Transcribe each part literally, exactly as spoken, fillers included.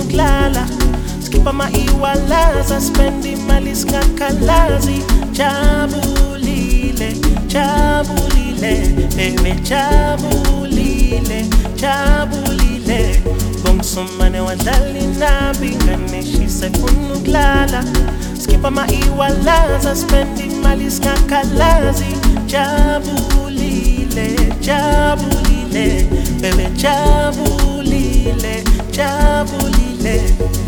ukulala. Skip ama iwalaza, spend imali singakalazi. Jabulile, jabulile, baby jabulile, jabulile. Bongusumane wadlali nabi ngane shisefuna ukulala. Skip ama iwalaza, spend imali singakalazi. Jabulile, jabulile, baby jabulile, jabulile.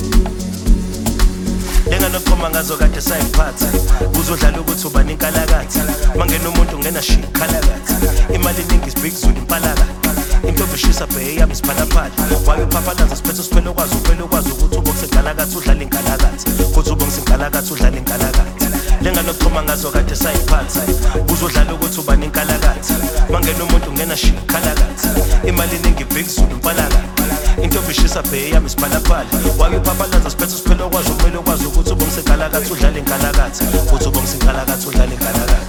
Lenga nophoma ngazo kade sayiphatha uzodlala ukuthi uba ninkalakatha mangena umuntu ungena shikhalakatha imali eningi isbig zulu impalaka into bishisa bhe yami siphalaphala wayo phaphalanza siphethe siphelo kwazi uphelo kwazi ukuthi ubo kusenkalakatha udlala inkalakatha ukuthi ubo kusenkalakatha udlala inkalakatha lenga nophoma ngazo kade sayiphatha uzodlala ukuthi uba ninkalakatha mangena umuntu ungena shikhalakatha imali eningi isbig zulu impalaka into bishisa bhe yami siphalaphala wayo phaphalanza siphethe siphelo kwazi uphelo kwazi ukuthi ubo kusenkalakatha udlala inkalakatha ukuthi ubo kusenkalakatha udlala inkalakatha.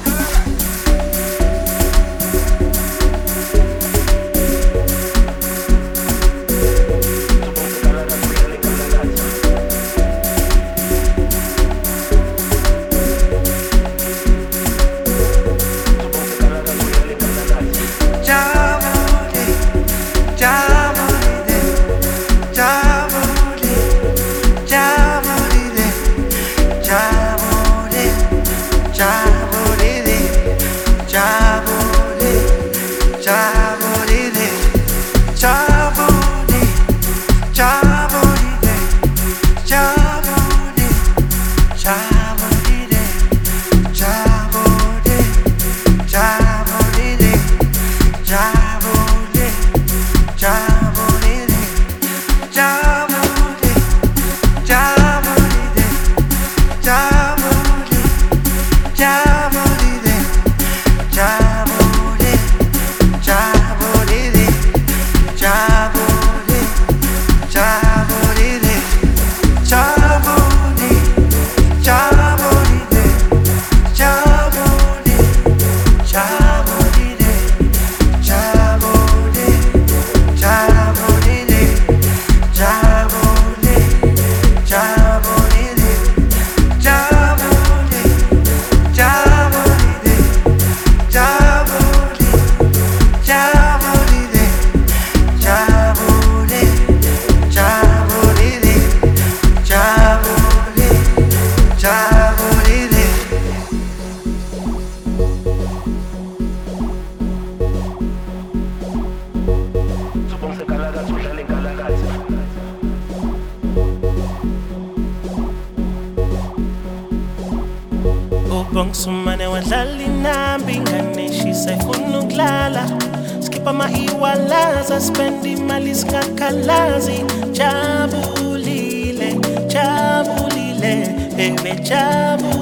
Bongusumane wadlali nambi ngane shisefuna ukulala. Skip ama iwalaza, spend imali singakalazi. Jabulile, jabulile, baby jabulile.